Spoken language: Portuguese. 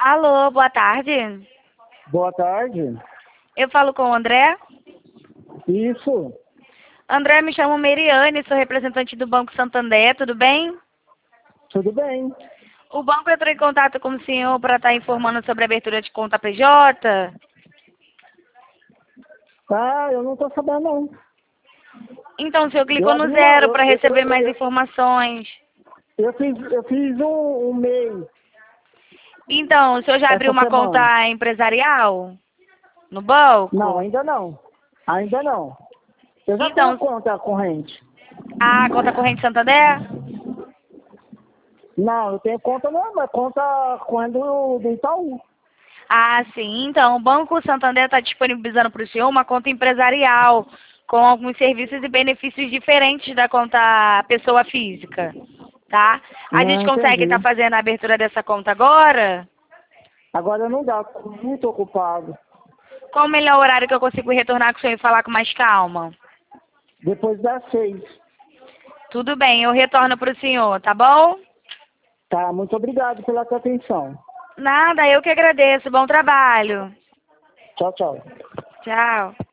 Alô, boa tarde. Boa tarde. Eu falo com o André. Isso, André, me chamo Meriane, sou representante do Banco Santander, tudo bem? tudo bem. O banco entrou em contato com o senhor para estar informando sobre a abertura de conta PJ? Ah, eu não tô sabendo não. Então, o senhor clicou Eu no abri uma, zero para receber mais informações. eu fiz um mês Então, o senhor já abriu essa uma semana. conta empresarial no banco? Não, ainda não. Ainda não. Eu já tenho Então, conta corrente. a conta corrente Santander? Não, eu tenho conta normal, conta corrente do Itaú. Ah, sim. Então, o Banco Santander está disponibilizando para o senhor uma conta empresarial com alguns serviços e benefícios diferentes da conta pessoa física, tá? A gente Não, consegue estar entendi. fazendo a abertura dessa conta agora? Agora não dá, tô muito ocupado. Qual o melhor horário que eu consigo retornar com o senhor e falar com mais calma? Depois das 6. Tudo bem, eu retorno para o senhor, tá bom? Tá, muito obrigado pela sua atenção. Nada, eu que agradeço. Bom trabalho. Tchau, tchau. Tchau.